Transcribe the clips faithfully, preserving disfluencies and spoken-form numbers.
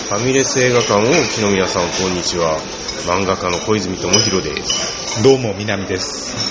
ファミレス映画館をお聞きの皆さん、こんにちは。漫画家の小泉智弘です。 どうも南です。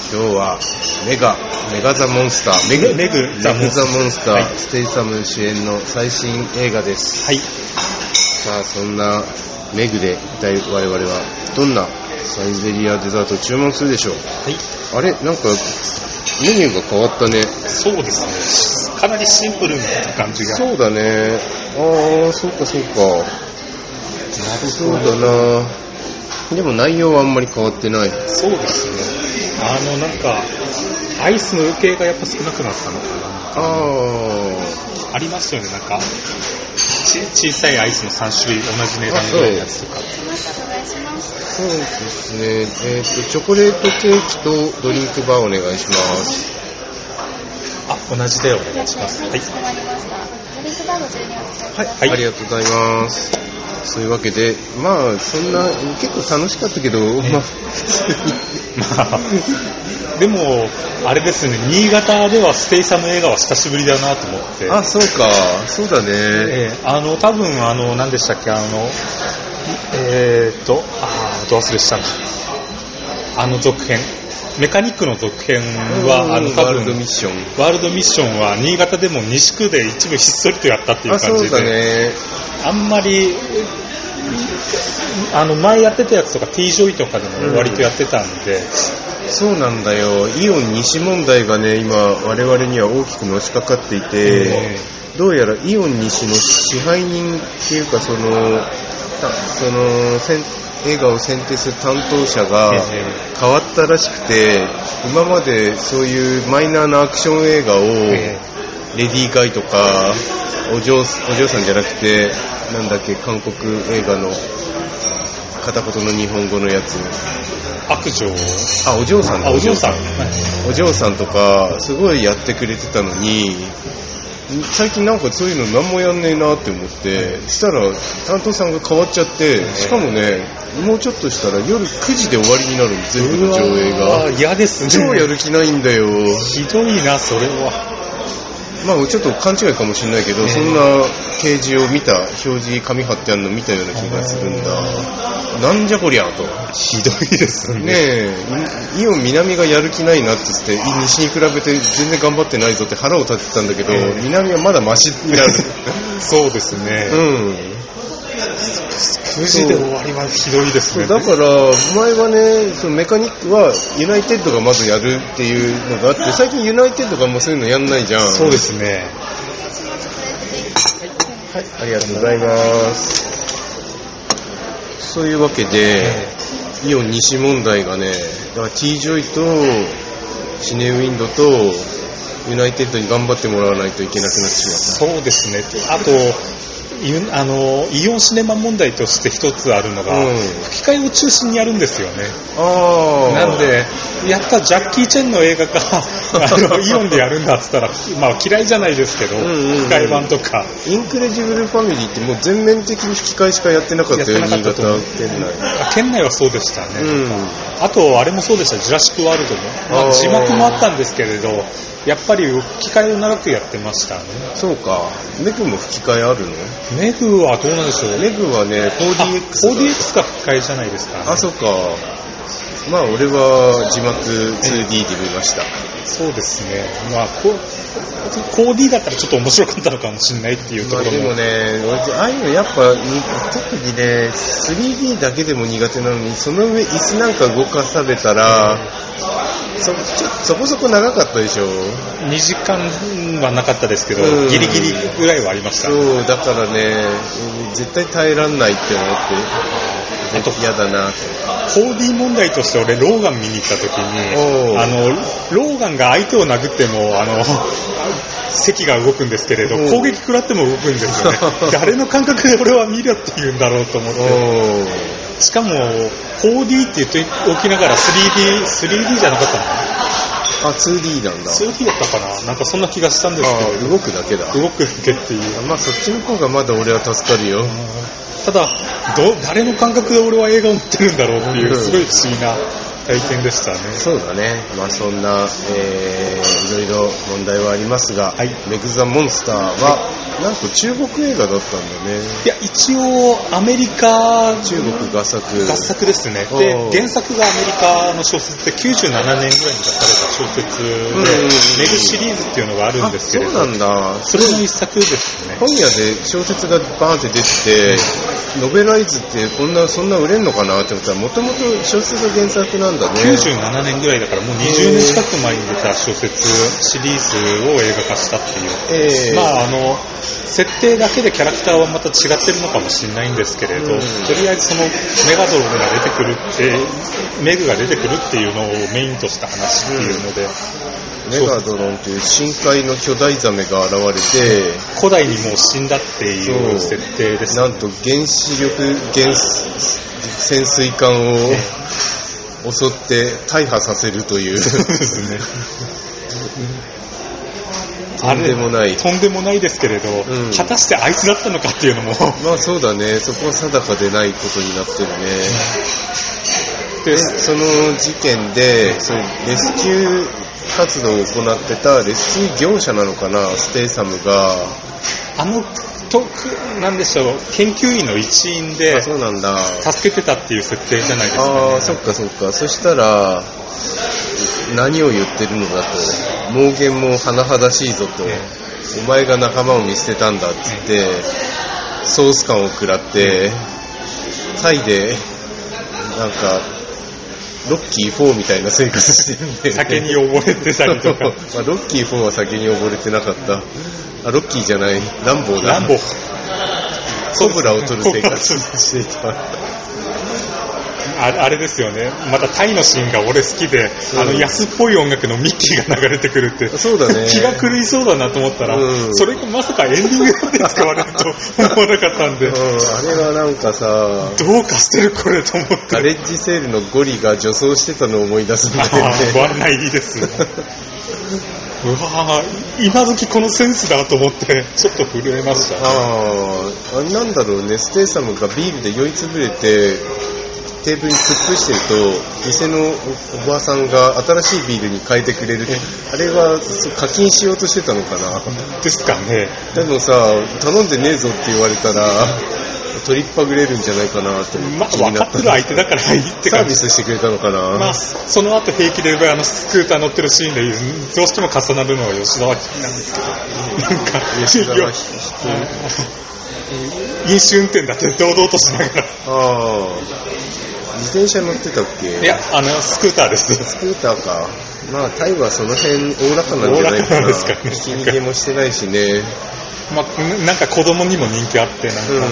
今日はメガメガザモンスターメグメグザモンスター、 はい、ステイサム主演の最新映画です。 はい。 さあ、そんなメグで一体我々はどんなサイゼリアデザートを注文するでしょう。 はい。 あれ、なんかメニューが変わったね。 そうですね。かなりシンプルな感じが。 そうだね。ああ、そうかそうか。そうだな。でも内容はあんまり変わってない。 そうですね。あのなんかアイスの系がやっぱ少なくなったのかな。ああ。ありますよね。なんかち小さいアイスのさん種類同じ値段ぐらいのやつとか。 そうですね。えっとチョコレートケーキとドリンクバーお願いします。 あ、同じでお願いします。はい。はい。 はい、ありがとうございます。そういうわけで、まあそんな結構楽しかったけど、ね、まあまあでもあれですね、新潟ではステイサム映画は久しぶりだなと思って。 あ、そうか、そうだね。 えー、あの多分あの何でしたっけ、あのえー、っとあーど忘れしたな。あの続編。メカニックの続編はあの多分ワールドミッションワールドミッションは新潟でも西区で一部ひっそりとやったっていう感じで、 あ、そうだね、 あんまりあの前やってたやつとか T ジョイとかでも割とやってたんで、うん、 そうなんだよ。イオン西問題がね今我々には大きくのしかかっていて、どうやらイオン西の支配人っていうかそのその映画を選定する担当者が変わったらしくて、今までそういうマイナーなアクション映画をレディーガイとかお嬢、お嬢さんじゃなくてなんだっけ、韓国映画の片言の日本語のやつ、 悪女、 あ、お嬢さんだ、 お嬢さん、 お嬢さんとかすごいやってくれてたのに、最近なんかそういうの何もやんねえなって思って、したら担当さんが変わっちゃって、しかもねもうちょっとしたら夜くじで終わりになるの、全部の上映が。 嫌ですね。 超やる気ないんだよ。 ひどいなそれは。 まあちょっと勘違いかもしれないけど、そんな掲示を見た、表示紙貼ってあるの見たような気がするんだ。なんじゃこりゃと。 ひどいですね。 ねえ、イオン南がやる気ないなって言って、西に比べて全然頑張ってないぞって腹を立ててたんだけど、南はまだマシになる。 そうですね。うん。くじで終わりはひどいですね。 だから前はね、そのメカニックはユナイテッドがまずやるっていうのがあって、最近ユナイテッドがもうそういうのやんないじゃん。 そうですね。 はい、ありがとうございます。そういうわけで、イオン西問題がね、だから T ジョイとシネウィンドとユナイテッドに頑張ってもらわないといけなくなってしまった。 そうですね。あとあのイオンシネマ問題として一つあるのが、うん、吹き替えを中心にやるんですよね。 あなのでやったジャッキー・チェンの映画があのイオンでやるんだっつったら、まあ、嫌いじゃないですけど、うんうんうん、吹き替え版とかインクレジブルファミリーってもう全面的に吹き替えしかやってなかったよ、新潟県内。 県内はそうでしたね、 うん、 あとあれもそうでした、ジュラシックワールドも、まあ、字幕もあったんですけれどやっぱり吹き替えを長くやってましたね。 そうか。メグも吹き替えあるの？ メグはどうなんでしょう。 メグはね フォーディーエックスフォーディーエックス が吹き替えじゃないですか、ね、 あ、そうか。まあ俺は字幕 ツーディー で見ました。 そうですね。まあこ フォーディー だったらちょっと面白かったのかもしれないっていうところも、 まあ、でもね、ああいうのやっぱ特にね スリーディー だけでも苦手なのに、その上椅子なんか動かされたら、そ, ちょそこそこ長かったでしょ。 にじかんはなかったですけど、うん、ギリギリぐらいはありました。 そうだからね、絶対耐えらんないって思って、あと嫌だなって。 フォーディー 問題として俺ローガン見に行った時に、あのローガンが相手を殴ってもあの席が動くんですけれど、攻撃食らっても動くんですよね。誰の感覚で俺は見るって言うんだろうと思って、しかも フォーディー って言っておきながら スリーディー スリーディー じゃなかったのかな。 あ、ツーディー なんだ。 ツーディー だったかな。なんかそんな気がしたんですけど。 動くだけだ。 動くだけっていう。 まあそっちの方がまだ俺は助かるよ。 ただど誰の感覚で俺は映画を見てるんだろうっていう、すごい不思議な体験でしたね。 そうだね。まあそんな、えー、いろいろ問題はありますが、はい、メグザモンスターはなんと中国映画だったんだね。 いや、一応アメリカ中国合作合作ですね。で、原作がアメリカの小説できゅうじゅうななねんぐらいに出された小説で、うんうんうん、メグシリーズっていうのがあるんですけれど、 そうなんだ。 それの一作ですね。 本屋で小説がバーンって出てて、ノベライズってこんなそんな売れんのかなって思ったら、もともと小説が原作なんだね。 きゅうじゅうななねんぐらいだからもうにじゅうねん近く前に出た小説シリーズを映画化したっていう、えー、まああの設定だけでキャラクターはまた違ってるのかもしれないんですけれど、うん、とりあえずそのメガドロンが出てくるってメグが出てくるっていうのをメインとした話っていうので、 うん、メガドロンという深海の巨大ザメが現れて、 古代にもう死んだっていう設定ですね。 なんと原子力原潜水艦を襲って大破させるというそうですねとんでもないとんでもないですけれど、うん、果たしてあいつだったのかっていうのもまあそうだね、そこは定かでないことになってるね。でその事件でそのレスキュー活動を行ってたレスキュー業者なのかな、ステイサムがあのとなんでしょう、研究員の一員でそうなんだ助けてたっていう設定じゃないですか、ね、 ああそっかそっか。そしたら何を言ってるのだと、妄言も甚だしいぞと、ええ、お前が仲間を見捨てたんだっつって、ええ、ソース感を食らって、ええ、タイでなんかロッキーフォーみたいな生活してるんで、ね、 酒に溺れてたりとかまあ、ロッキーフォーは酒に溺れてなかった。あ、ロッキーじゃない、ランボーだ。 ランボーコブラを取る生活していたあ, あれですよね、またタイのシーンが俺好きで、あの安っぽい音楽のミッキーが流れてくるって、 そうだね、 気が狂いそうだなと思ったら、うん、それがまさかエンディングで使われると思わなかったんで、うん、 あれはなんかさ、 どうかしてるこれと思って、 ガレッジセールのゴリが女装してたのを思い出すんだよね。 ああ、ないいですねうわぁ、今時このセンスだと思ってちょっと震えました、ね、 ああ、なんだろうね、ステイサムがビールで酔いつぶれてテーブルに突っ伏してると、店のおばさんが新しいビールに変えてくれる。あれは課金しようとしてたのかなですかね。 でもさ、頼んでねえぞって言われたら取りっぱぐれるんじゃないかなってまあ、分かってる相手だからいいってサービスしてくれたのかな。 まあ、その後平気であのスクーター乗ってるシーンでどうしても重なるのは吉沢ひなんですけど、なんか吉沢ひ飲酒運転だって堂々としながら、 あ自転車乗ってたっけ。 いや、あのスクーターです。 スクーターか。まあタイはその辺おおらかなんじゃないかな。ですかね。ひき逃げもしてないしね。 まあ、なんか子供にも人気あってなんか、うん、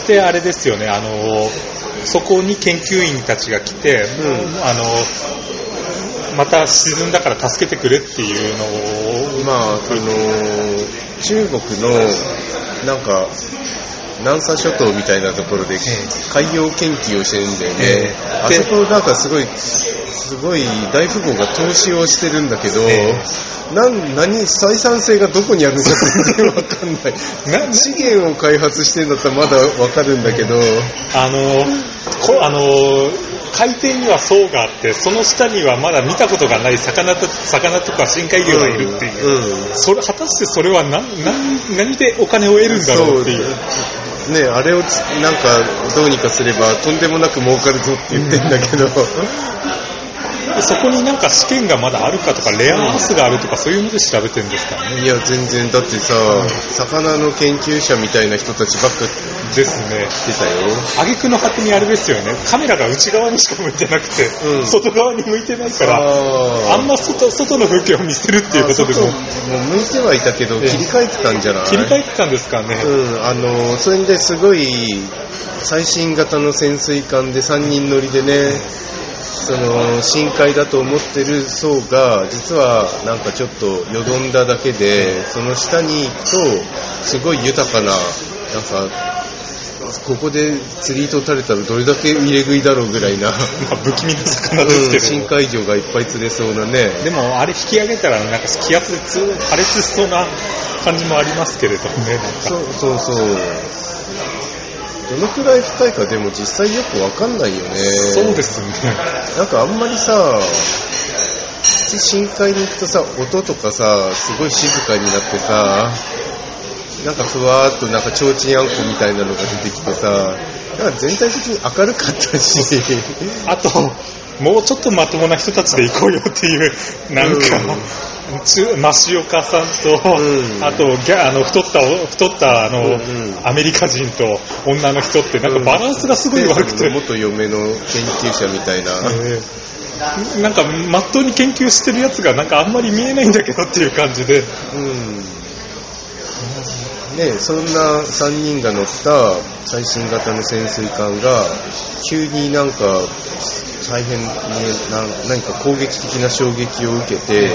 であれですよね、あのそこに研究員たちが来て、うん、あのまた沈んだから助けてくれっていうのを、 まああの中国のなんか南沙諸島みたいなところで海洋研究をしてるんだよね、えー、あそこなんかすごいすごい大富豪が投資をしてるんだけど、えー、なん何採算性がどこにあるのか全然わかんない資源を開発してるんだったらまだわかるんだけど、 あのこあの海底には層があってその下にはまだ見たことがない魚と魚とか深海魚がいるっていう、うんうん、それ果たしてそれは 何, 何, 何でお金を得るんだろうっていうね、あれをなんかどうにかすればとんでもなく儲かるぞって言ってんだけど、うんそこになんか試験がまだあるかとかレアアースがあるとかそういうので調べてるんですかね。 いや全然だってさ、うん、魚の研究者みたいな人たちばっかですね来てたよ。 挙句の果てにあれですよね、カメラが内側にしか向いてなくて、うん、外側に向いてないから あ, あんま 外, 外の風景を見せるっていうことでももう向いてはいたけど切り替えてたんじゃない。 切り替えてたんですかね。 うん、あのそれですごい最新型の潜水艦でさんにん乗りでね、その深海だと思ってる層が実はなんかちょっとよどんだだけで、その下に行くとすごい豊かな、なんかここで釣り糸垂れたらどれだけ入れ食いだろうぐらいな不気味な魚ですけど、 うん、深海魚がいっぱい釣れそうなね。 でもあれ引き上げたらなんか気圧で破裂しそうな感じもありますけれどね。なんかそうそうそう、どのくらい深いかでも実際よくわかんないよね。 そうですね。 なんかあんまりさ、 実深海に行くとさ、音とかさ、すごい静かになってさ、なんかふわーっとなんか提灯あんこみたいなのが出てきてさ、なんか全体的に明るかったし、 あともうちょっとまともな人たちで行こうよっていう、なんか、うん、増岡さんと、うん、あとギャあの太った太ったあの、うんうん、アメリカ人と女の人ってなんかバランスがすごい悪くて、 うん、元嫁の研究者みたいな、えー、なんかまっとうに研究してるやつがなんかあんまり見えないんだけどっていう感じで、 うんね、そんなさんにんが乗った最新型の潜水艦が急になんか大変に何か攻撃的な衝撃を受けて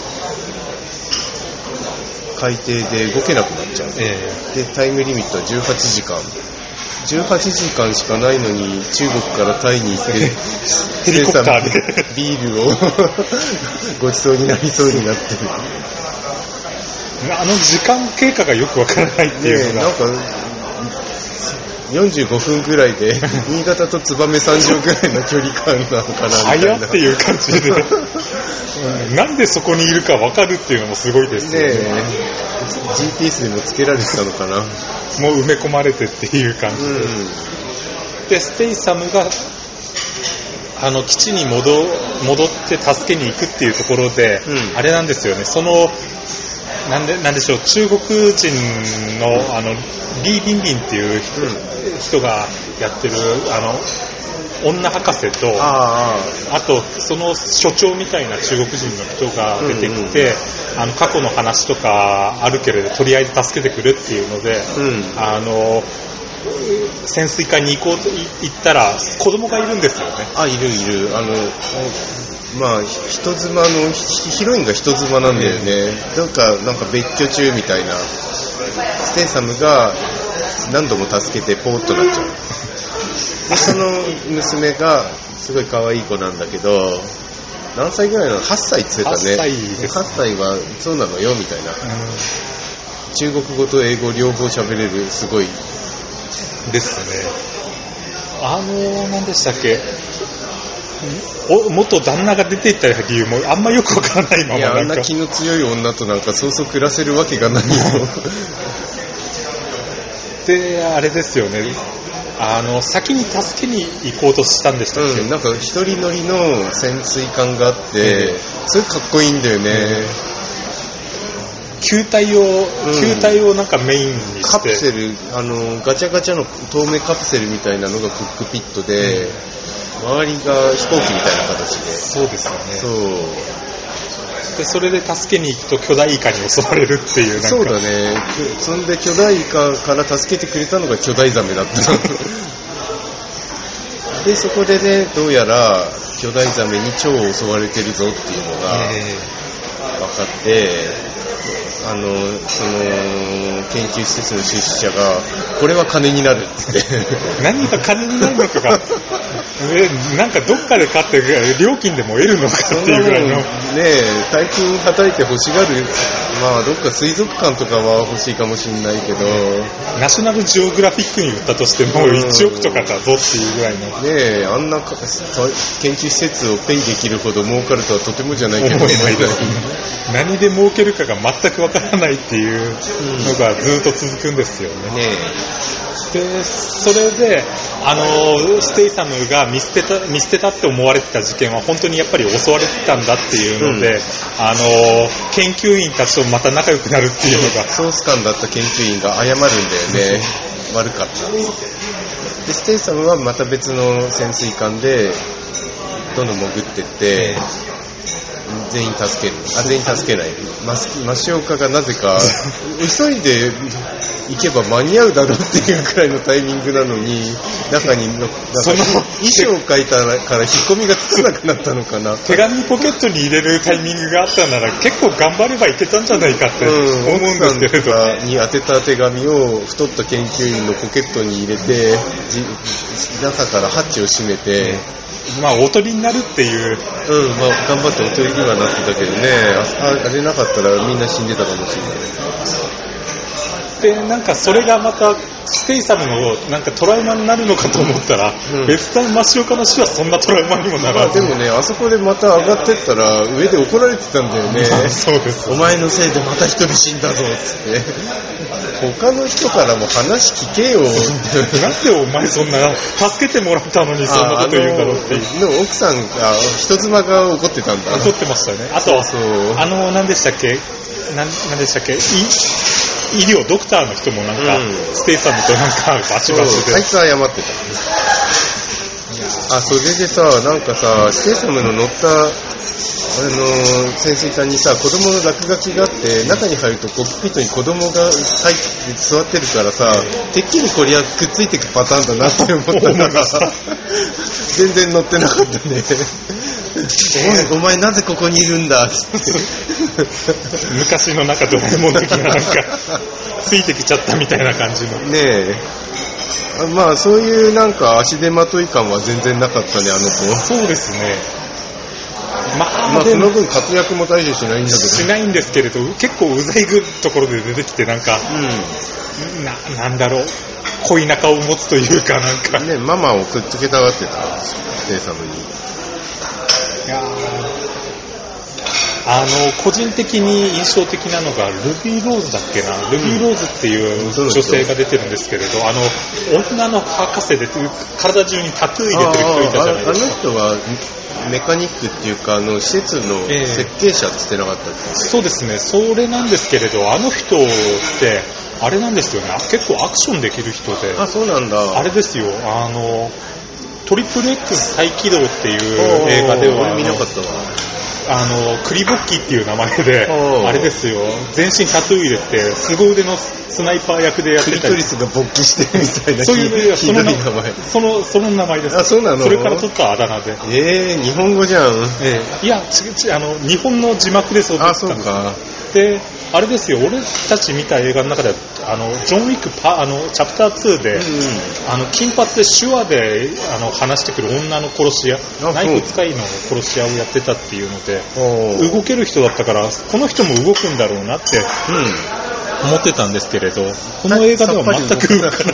海底で動けなくなっちゃう、えー、でタイムリミットはじゅうはちじかんじゅうはちじかんしかないのに中国からタイに行ってヘリコプターでビールをごちそうになりそうになってる。 あの時間経過がよくわからないっていうのが、 ね、なんかよんじゅうごふんぐらいで新潟と燕三条ぐらいの距離感なのかなみたいな早っていう感じでなんでそこにいるかわかるっていうのもすごいですよね。ねジーピーエス でもつけられてたのかなもう埋め込まれてっていう感じで、うん、でステイサムがあの基地に 戻, 戻って助けに行くっていうところで、うん、あれなんですよね、そのなんで、なんでしょう、中国人の、あのリー・ビンビンっていう 人,、うん、人がやってるあの女博士と あ, あとその所長みたいな中国人の人が出てきて、うんうん、あの過去の話とかあるけれどとりあえず助けてくれっていうので、うん、あの潜水艦に行こうと言ったら子供がいるんですよね。 あ、いるいる。あのまあ人妻のヒロインが人妻なんだよね。なんかなんか別居中みたいな。ステイサムが何度も助けてポーッとなっちゃう。でその娘がすごい可愛い子なんだけど、何歳ぐらいなの？はっさいって言ってたね。はっさいです。はっさいはそうなのよみたいな。うん、中国語と英語両方喋れるすごいですね。あの何でしたっけ？お元旦那が出ていった理由もあんまよくわからないまま、 いや、あんな気の強い女となんかそうそう暮らせるわけがないよであれですよね、あの先に助けに行こうとしたんでしたっけ、 うん、なんか一人乗りの潜水艦があって、うん、すごいかっこいいんだよね、 うん、球体を、うん、球体をなんかメインにしてカプセル、あのガチャガチャの透明カプセルみたいなのがコックピットで、うん、周りが飛行機みたいな形で、 そうですよね。 そうでそれで助けに行くと巨大イカに襲われるっていう、なんかそうだね。そんで巨大イカから助けてくれたのが巨大ザメだったでそこでね、どうやら巨大ザメに蝶を襲われてるぞっていうのが分かって、あのその研究施設の出資者がこれは金になるって何が金になるのかがえなんかどっかで買って料金でも得るのかっていうぐらいのねえ、大金はたいて欲しがる、まあどっか水族館とかは欲しいかもしれないけど、 ナショナルジオグラフィックに売ったとしてもいちおくとかだぞっていうぐらいのねえ、あんな研究施設をペイできるほど儲かるとはとてもじゃないけど何で儲けるかが全くわからないっていうのがずっと続くんですよね。ねでそれであのステイサムが見捨てた見捨てたって思われてた事件は本当にやっぱり襲われてたんだっていうので、うん、あの研究員たちとまた仲良くなるっていうのが、 ソース感だった研究員が謝るんだよね悪かったで、ステイサムはまた別の潜水艦でどんどん潜ってって、全員助ける。あ、全員助けない。増岡がなぜか急いで行けば間に合うだろうっていうくらいのタイミングなのに、中になんかその衣装を書いたから引っ込みがつかなくなったのかな。 手紙ポケットに入れるタイミングがあったなら結構頑張ればいけたんじゃないかって思うんですけれど、 うん、に宛てた手紙を太った研究員のポケットに入れて、中からハッチを閉めて、 まあおとりになるっていう、 うん、まあ頑張っておとりにはなってたけどね、あ, あれなかったらみんな死んでたかもしれない。 でなんかそれがまたステイサムのなんかトラウマになるのかと思ったら、うん、別段マシオカの死はそんなトラウマにもならず、 でもね、あそこでまた上がってったら上で怒られてたんだよね。 そうです。 お前のせいでまた一人死んだぞっつって他の人からも話聞けよなんでお前そんな助けてもらったのにそんなこと言うんだろうっていう。 でも奥さんが人妻が怒ってたんだ。 怒ってましたね。あとそうそう、あの何でしたっけ、何でしたっけ、医療ドクターの人もなんか、うん、ステイサムとなんかバチバチで、 あいつは謝ってた。あ、それでさ、なんかさ、ステイサムの乗ったあの潜水艦にさ、子供の落書きがあって、中に入るとコックピットに子供が入って座ってるからさ、てっきりこれはくっついていくパターンだなって思ったら全然乗ってなかったねおい、お前なぜここにいるんだって昔の中ドラえもん的ななんかついてきちゃったみたいな感じのねえ。まあそういうなんか足手まとい感は全然なかったね、あの子。 そうですね。まあ、 まあ、その分活躍も大してしないんだけど、 しないんですけれど、結構うざいところで出てきて、なんか、うん、な, なんだろう、恋仲を持つというか、なんかね、ママをくっつけたがってたステイサムに。 いやあの個人的に印象的なのがルビーローズだっけな、ルビーローズっていう女性が出てるんですけれど、あの女の博士で体中にタトゥー入れてる人いたじゃないですか。 あ, あ, あの人はメカニックっていうか、あの施設の設計者って言ってなかったっけ、えー、 そうですね、それなんですけれど、あの人ってあれなんですよね、結構アクションできる人で。 あ、そうなんだ。 あれですよ、あのトリプル X 再起動っていう映画では、 俺見なかったわ。 あのクリボッキーっていう名前で、あれですよ、全身タトゥー入れて凄腕のスナイパー役でやってたり、 クリトリスが勃起してるみたいな、 そういうひどい名前、 そのその名前です。 あ、そうなの。 それから取ったあだ名で。 えー、日本語じゃん。 えー、いやちちあの日本の字幕でそうだったんです。あ、そうか。であれですよ、俺たち見た映画の中ではあのジョン・ウィックパあのチャプターツーで、うんうん、あの金髪で手話であの話してくる女の殺し屋、ナイフ使いの殺し屋をやってたっていうので、動ける人だったからこの人も動くんだろうなって、うん、思ってたんですけれど、この映画では全く動かなかった。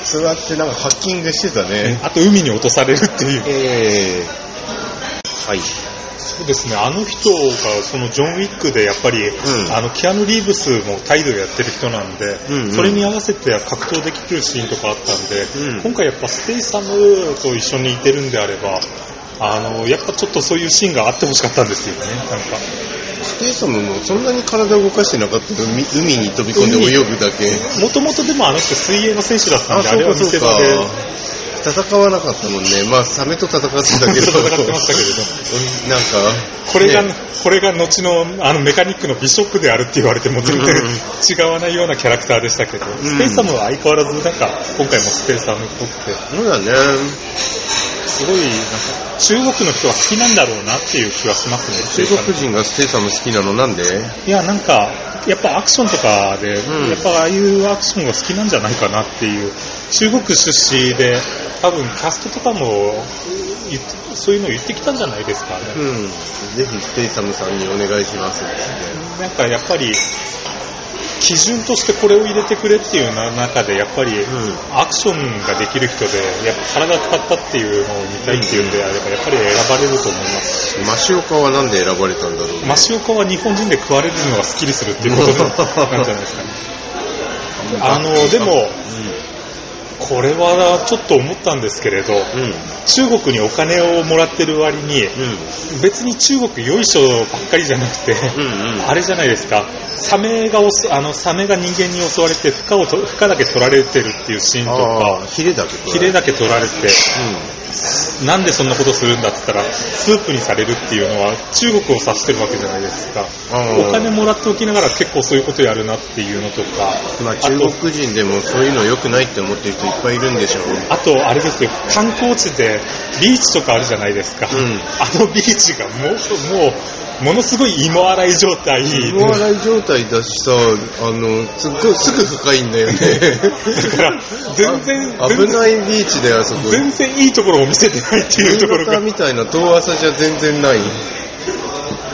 そうやってなんかハッキングしてたね。 あと海に落とされるっていう、 えー、はい。 そうですね、あの人がそのジョン・ウィックでやっぱり、うん、あのキアヌ・リーブスも態度をやってる人なんで、うんうん、それに合わせて格闘できるシーンとかあったんで、うん、今回やっぱステイサムと一緒にいてるんであれば、あのやっぱちょっとそういうシーンがあってほしかったんですよね。なんかステイサムもそんなに体を動かしてなかったけど、海に飛び込んで泳ぐだけ。 もともとでもあの人水泳の選手だったんで、 あ, あれは見せ場で戦わなかったもんね。まあサメと戦ってたけど戦ってましたけれどなんかこれが、ね、これが後のあのメカニックのビショップであるって言われても全然違わないようなキャラクターでしたけど、うん、ステイサムは相変わらずなんか今回もステイサムっぽくて、 そうだね、 すごいなんか中国の人は好きなんだろうなっていう気はしますね。中国人がステイサム好きなのなんで？ いやなんかやっぱアクションとかで、うん、やっぱああいうアクションが好きなんじゃないかなっていう。中国出身で多分キャストとかもそういうのを言ってきたんじゃないですかね。 うん、ぜひステイサムさんにお願いしますって。 なんかやっぱり基準としてこれを入れてくれっていう中でやっぱりアクションができる人でやっぱ体使ったっていうのを見たいっていうんであればやっぱり選ばれると思いますし、 マシオカはなんで選ばれたんだろうね。 マシオカは日本人で食われるのがスッキリするっていうことなんじゃないですかね。あのでも、うん、これはちょっと思ったんですけれど、うん、中国にお金をもらってる割に、うん、別に中国よいしょばっかりじゃなくて、うんうん、あれじゃないですか、サメがあのサメが人間に襲われて負荷を負荷だけ取られてるっていうシーンとか、 ヒレだけヒレだけ取られて、うん、なんでそんなことするんだって言ったらスープにされるっていうのは中国を指してるわけじゃないですか。お金もらっておきながら結構そういうことやるなっていうのとか、 まあ、中国人でもそういうの良くないって思ってる人いっぱいいるんでしょう。 あとあれですよ、観光地でビーチとかあるじゃないですか、うん、あのビーチがもう、もうものすごい芋洗い状態、 芋洗い状態だしさ、あのすっごいすぐ深いんだよねだから全然危ないビーチで、あそこ全然いいところを見せてないっていうところが、 みたいな遠浅じゃ全然ない。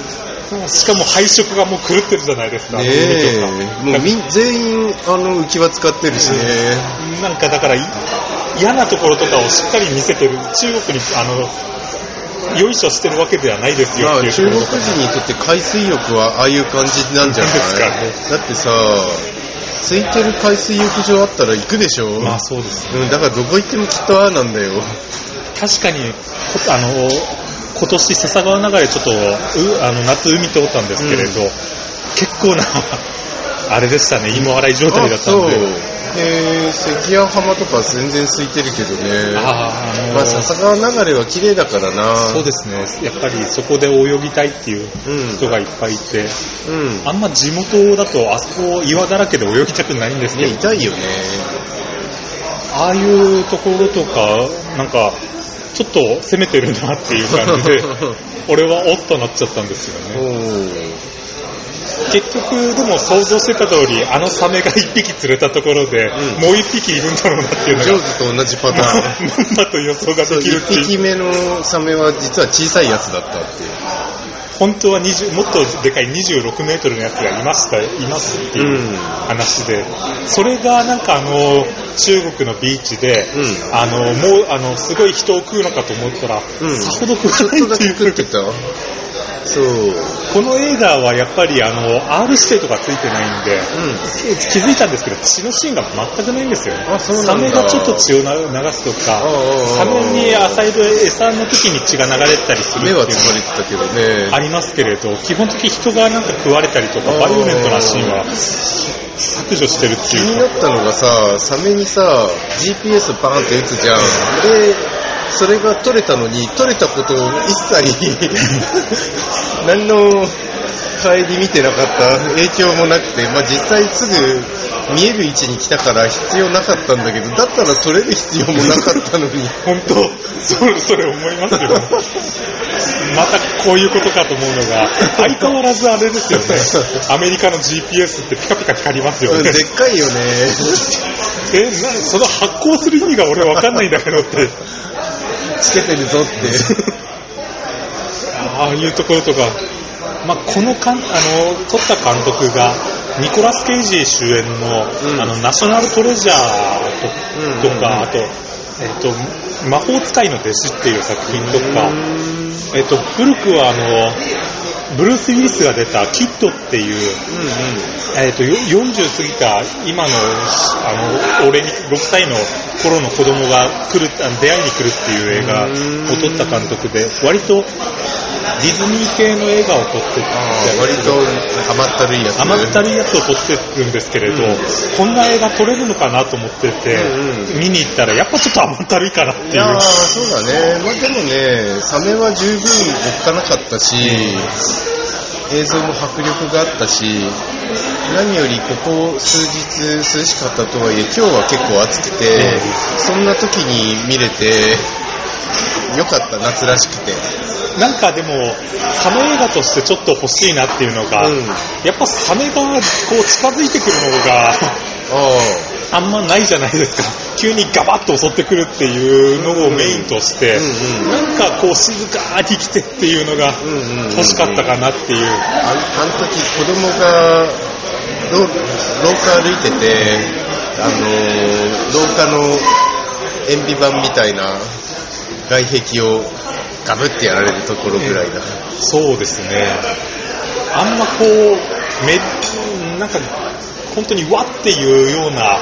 しかも配色がもう狂ってるじゃないですか。 ねえ、もうみ全員あの浮き輪使ってるしね。 なんかだから嫌なところとかをしっかり見せてる。中国にあのよいしょしてるわけではないですよ。 まあ、中国人にとって海水浴はああいう感じなんじゃないですか、ね、だってさ、空いてる海水浴場あったら行くでしょ。 まあそうですね、 うん、だからどこ行ってもきっとああなんだよ。 確かにあの今年笹川流れちょっとあの夏海通ったんですけれど、うん、結構なあれでしたね、芋洗い状態だったんで。 えー、関谷浜とか全然空いてるけどね。 あ、あのー、 まあ笹川流れは綺麗だからな。 そうですね、やっぱりそこで泳ぎたいっていう人がいっぱいいて、うん、あんま地元だとあそこ岩だらけで泳ぎたくないんですけど、 ね、痛いよね。 ああいうところとかなんかちょっと攻めてるなっていう感じで俺はおっとなっちゃったんですよね。結局でも想像してた通りあのサメがいっぴき釣れたところで、うん、もういっぴきいるんだろうなっていうのがジョーズと同じパターンなんだと予想ができるっていう。 いっぴきめのサメは実は小さいやつだったっていう。 本当はにじゅうもっとでかいにじゅうろくメートルのやつがいましたいますっていう話で、うん、それがなんかあの中国のビーチで、うん、あのもうあのすごい人を食うのかと思ったら、うん、さほど食わないっていう。 ちょっとだけ食ってた。そうこの映画はやっぱりあの アール 指定とかついてないんで、うん、気づいたんですけど血のシーンが全くないんですよね。 あ、そうなんだ。 サメがちょっと血を流すとか、サメに与える餌の時に血が流れたりするっていうのは目は疲れてたけどねありますけれど、基本的に人がなんか食われたりとかバイオレントなシーンは削除してるっていう。 気になったのがさ、サメにさ ジーピーエス バーンって打つじゃん。でそれが取れたのに、取れたことを一切何の帰り見てなかった、影響もなくて、まあ、実際すぐ見える位置に来たから必要なかったんだけど、だったら取れる必要もなかったのに本当それ、それ思いますよまたこういうことかと思うのが、相変わらずあれですよねアメリカの ジーピーエス ってピカピカ光りますよね。 でっかいよねえ、なその発光する意味が俺分かんないんだけどってつけてるぞってああいうところとか、まあ、このかんあの撮った監督がニコラス・ケイジ主演の、うん、あのナショナルトレジャー と,、うん、とか、あと、えー、と魔法使いの弟子っていう作品とか、えー、と古くはあのブルース・ウィリスが出たキッドっていう、うんうんえー、とよんじゅう過ぎた今の、あの俺にろくさいの頃の子供が来る出会いに来るっていう映画を撮った監督で、割とディズニー系の映画を撮ってて、 割と甘ったるいやつ甘ったるいやつを撮ってるんですけれど、うん、こんな映画撮れるのかなと思ってて、うんうん、見に行ったらやっぱちょっと甘ったるいかなっていう。いやーそうだね、まあ、でもねサメは十分おっかなかったし、うん、映像も迫力があったし、何よりここ数日涼しかったとはいえ今日は結構暑くて、うん、そんな時に見れてよかった、夏らしくて。 なんかでもサメ映画としてちょっと欲しいなっていうのが、うん、やっぱサメがこう近づいてくるのがあんまないじゃないですか。急にガバッと襲ってくるっていうのをメインとして、うんうん、なんかこう静かに来てっていうのが欲しかったかなっていう。 あの時子供が廊下歩いてて、あの廊下の塩ビ板みたいな外壁をガブってやられるところぐらいだ、えー、そうですね。あんまこうめなんか本当にわっていうような、うん、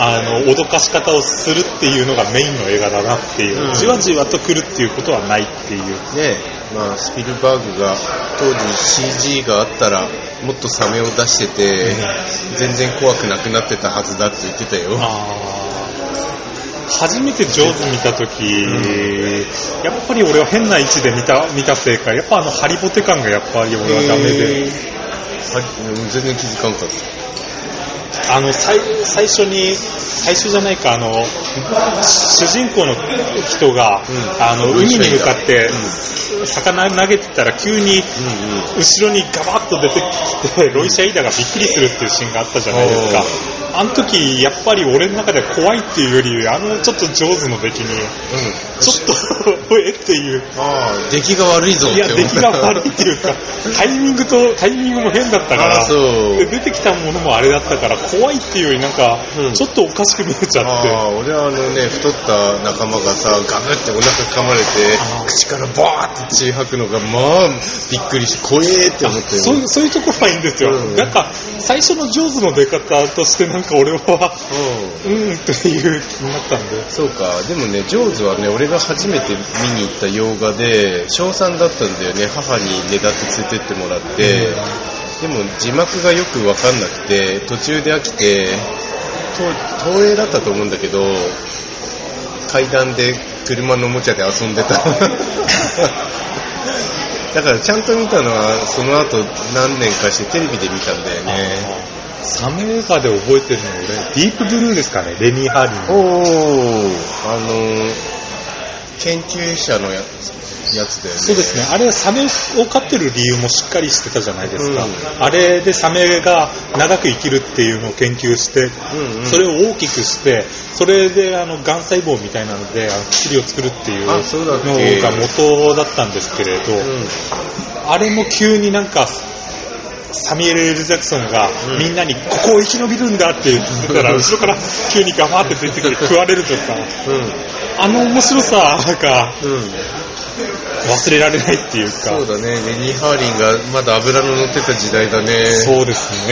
あの脅かし方をするっていうのがメインの映画だなっていう、うん、じわじわと来るっていうことはないっていうね。まあスピルバーグが当時 シージー があったらもっとサメを出してて、うん、全然怖くなくなってたはずだって言ってたよ。 あ初めてジョーズ見たとき、うん、やっぱり俺は変な位置で見た、見たせいか、やっぱあのハリボテ感がやっぱり俺はダメで、 全然気づかんかった。 あの 最, 最初に最初じゃないか、あの主人公の人が、うん、あの海に向かって、うん、魚投げてたら急に後ろにガバッと出てきて、ロイシャイダがびっくりするっていうシーンがあったじゃないですか。 あの時やっぱり俺の中では怖いっていうより、あのちょっと上手の出来に、うん、ちょっとえっていう、 ああ出来が悪いぞっていや出来が悪いっていうかタイミングとタイミングも変だったから、 そうで出てきたものもあれだったから怖いっていうよりなんか、うん、ちょっとおかしく見えちゃって、 あ俺はあのね太った仲間がさガブってお腹噛まれて口からバーって血吐くのがまあびっくりして怖えって思って、 そういうそういうところはいいんですよ、うん、なんか最初の上手の出方としてなんか俺はうん、うんっていう気になったんで。 そうか。でもねジョーズはね俺が初めて見に行った洋画で小さんだったんだよね。母にねだって連れてってもらって、うん、でも字幕がよく分かんなくて途中で飽きて東映だったと思うんだけど階段で車のおもちゃで遊んでただからちゃんと見たのはその後何年かしてテレビで見たんだよね。 サメ映画で覚えてるの俺ディープブルーですかね、レニー・ハーリン。 おーあの研究者のやつやつだよね。 そうですね。あれサメを飼ってる理由もしっかりしてたじゃないですか、うん、あれでサメが長く生きるっていうのを研究して、うんうん、それを大きくしてそれであのがん細胞みたいなのであの薬を作るっていうのが元だったんですけれど、うん、あれも急になんかサミュエル・エル・ジャクソンがみんなにここを生き延びるんだって言ってたら後ろから急にガバーって出てきて食われるとか、うん、あの面白さが忘れられないっていうか。 そうだね。レニー・ハーリンがまだ脂の乗ってた時代だね。 そうですね。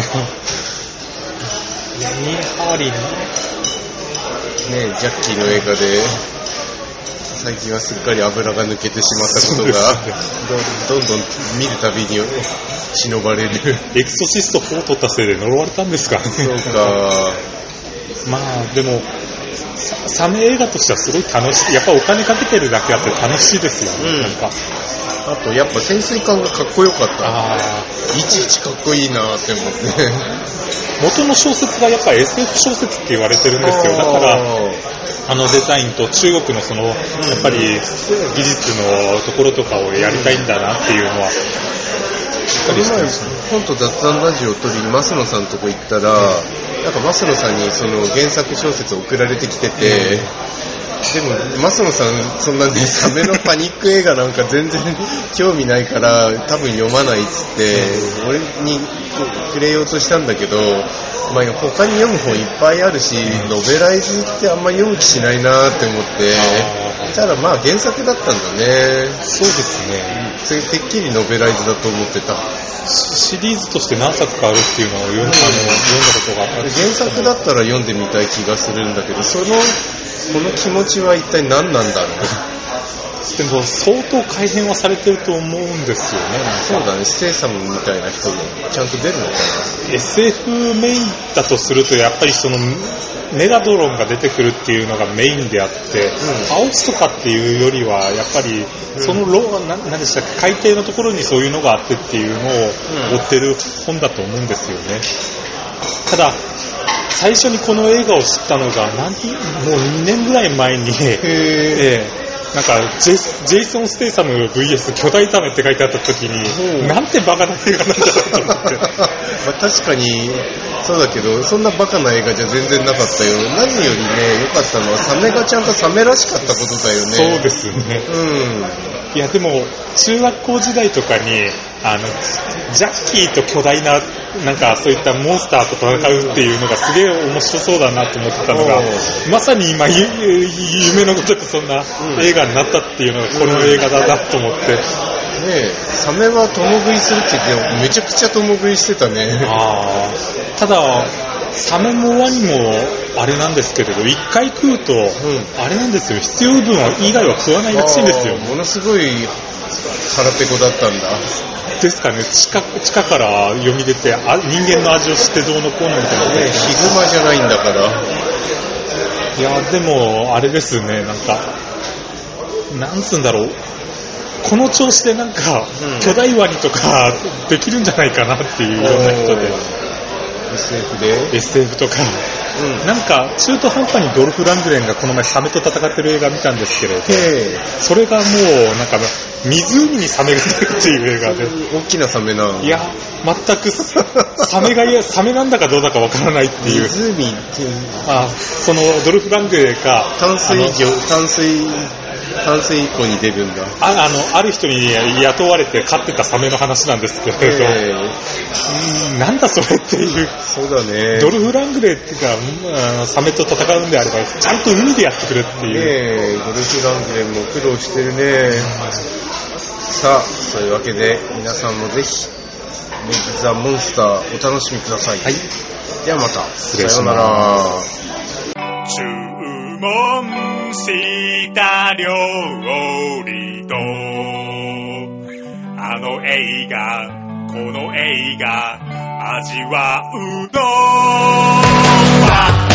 レニー・ハーリンね、 ジャッキーの映画で最近はすっかり油が抜けてしまったことが、ね、ど, どんどん見るたびに忍ばれる。 エクソシストフォー取ったせいで呪われたんですかね。 そうか。 まあでもサメ映画としてはすごい楽しい。やっぱお金かけてるだけあって楽しいですよね、うん、なんかあとやっぱ潜水艦がかっこよかった。あいちいちかっこいいなって思って元の小説がやっぱ エスエフ 小説って言われてるんですよ。だからあのデザインと中国のそのやっぱり技術のところとかをやりたいんだなっていうのはこの前本と雑談ラジオを撮りに増野さんのとこ行ったら、なんか増野さんにその原作小説送られてきてて、でも増野さんそんなねサメのパニック映画なんか全然興味ないから多分読まないっつって俺にくれようとしたんだけど、まあ、他に読む本いっぱいあるしノベライズってあんま読む気しないなって思って、ただまあ原作だったんだね。 そうですね。 てっきりノベライズだと思ってた。 シリーズとして何作かあるっていうのを読ん だ, あの読んだことがある。 原作だったら読んでみたい気がするんだけど、そのこの気持ちは一体何なんだろう。 でも相当改変はされてると思うんですよね。 そうだね。ステイサムみたいな人もちゃんと出るのかな。 エスエフ メインだとするとやっぱりそのメガドロンが出てくるっていうのがメインであって、うん、倒すとかっていうよりはやっぱりそのロー、うん、な何でしたっけ、海底のところにそういうのがあってっていうのを追ってる本だと思うんですよね。ただ最初にこの映画を知ったのが何もうにねんぐらい前に、えーなんかジェイ、ジェイソン・ステイサム ブイエス 巨大タメって書いてあった時に、うん、なんてバカな映画なんだろうと思ってまあ確かにそうだけど、そんなバカな映画じゃ全然なかったよ。何よりね良かったのはサメがちゃんとサメらしかったことだよね。 そうですね、うん、いやでも中学校時代とかにあのジャッキーと巨大ななんかそういったモンスターと戦うっていうのがすげえ面白そうだなと思ってたのが、まさに今夢のごとくそんな映画になったっていうのがこの映画だなと思って、ねえ、サメは共食いするって言ってめちゃくちゃ共食いしてたね。 あただサメもワニもあれなんですけれど、一回食うと、うん、あれなんですよ、必要分以外は食わないらしいんですよ。 ものすごい腹ペコだったんだですかね。地下、地下から読み出てあ人間の味を知ってどうのこうのみたいな、 ね、ヒグマじゃないんだから。 いやでもあれですね、なんかなんつうんだろう、この調子でなんか、うん、巨大ワニとかできるんじゃないかなっていうような人で、 エスエフ でエスエフ とか、 うん、 なんか中途半端にドルフ・ラングレンがこの前サメと戦ってる映画見たんですけれど、それがもうなんか湖にサメが出るっていう映画で、 大きなサメな。 いや全くサメがいやサメなんだかどうだかわからないっていう。 湖っていう。 あ、そのドルフ・ラングレンが淡水魚淡水淡水湖に出るんだ。 あ, あのある人に雇われて飼ってたサメの話なんですけれど、えー、うんなんだそれっていう。 そうだね。 ドルフ・ラングレーっていうか、うん、サメと戦うんであればちゃんと海でやってくれっていう。 ねえ、ドルフ・ラングレーも苦労してるね。さあ、そういうわけで皆さんもぜひメイク・ザ・モンスターお楽しみください。 はい。 ではまた。 失礼します。さようなら。 注文した料理とあの映画この映画味わうのは